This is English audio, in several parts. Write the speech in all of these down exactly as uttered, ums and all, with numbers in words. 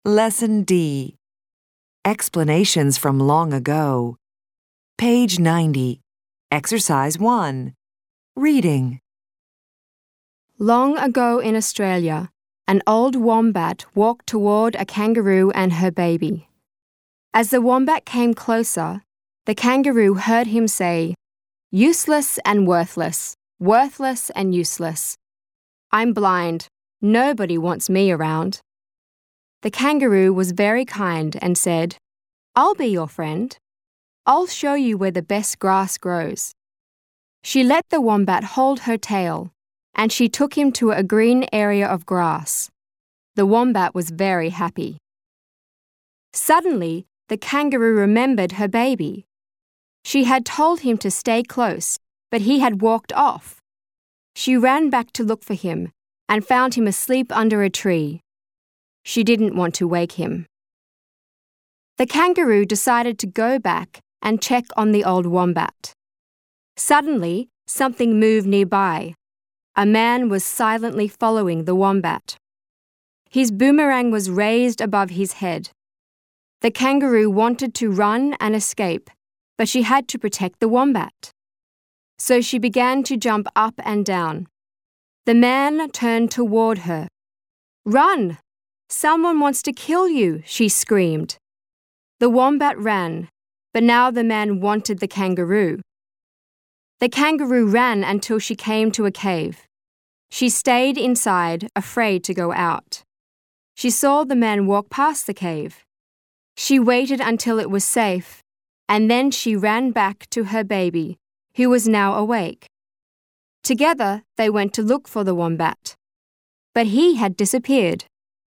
Lesson D. Explanations from long ago. Page ninety. Exercise one. Reading. Long ago in Australia, an old wombat walked toward a kangaroo and her baby. As the wombat came closer, the kangaroo heard him say, "Useless and worthless, worthless and useless. I'm blind. Nobody wants me around." The kangaroo was very kind and said, "I'll be your friend. I'll show you where the best grass grows." She let the wombat hold her tail, and she took him to a green area of grass. The wombat was very happy. Suddenly, the kangaroo remembered her baby. She had told him to stay close, but he had walked off. She ran back to look for him and found him asleep under a tree. She didn't want to wake him. The kangaroo decided to go back and check on the old wombat. Suddenly, something moved nearby. A man was silently following the wombat. His boomerang was raised above his head. The kangaroo wanted to run and escape, but she had to protect the wombat. So she began to jump up and down. The man turned toward her. "Run! Someone wants to kill you," she screamed. The wombat ran, but now the man wanted the kangaroo. The kangaroo ran until she came to a cave. She stayed inside, afraid to go out. She saw the man walk past the cave. She waited until it was safe, and then she ran back to her baby, who was now awake. Together, they went to look for the wombat. But he had disappeared.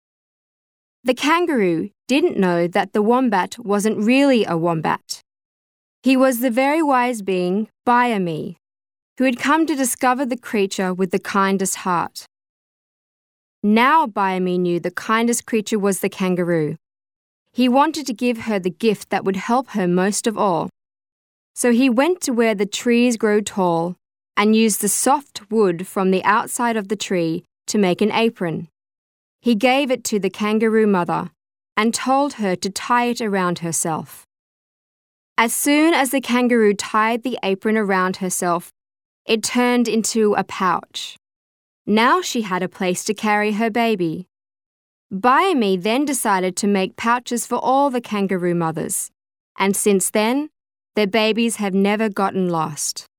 The kangaroo didn't know that the wombat wasn't really a wombat. He was the very wise being, Biame, who had come to discover the creature with the kindest heart. Now Biame knew the kindest creature was the kangaroo. He wanted to give her the gift that would help her most of all. So he went to where the trees grow tall and used the soft wood from the outside of the tree to make an apron. He gave it to the kangaroo mother and told her to tie it around herself. As soon as the kangaroo tied the apron around herself, it turned into a pouch. Now she had a place to carry her baby. Biame then decided to make pouches for all the kangaroo mothers, and since then, their babies have never gotten lost.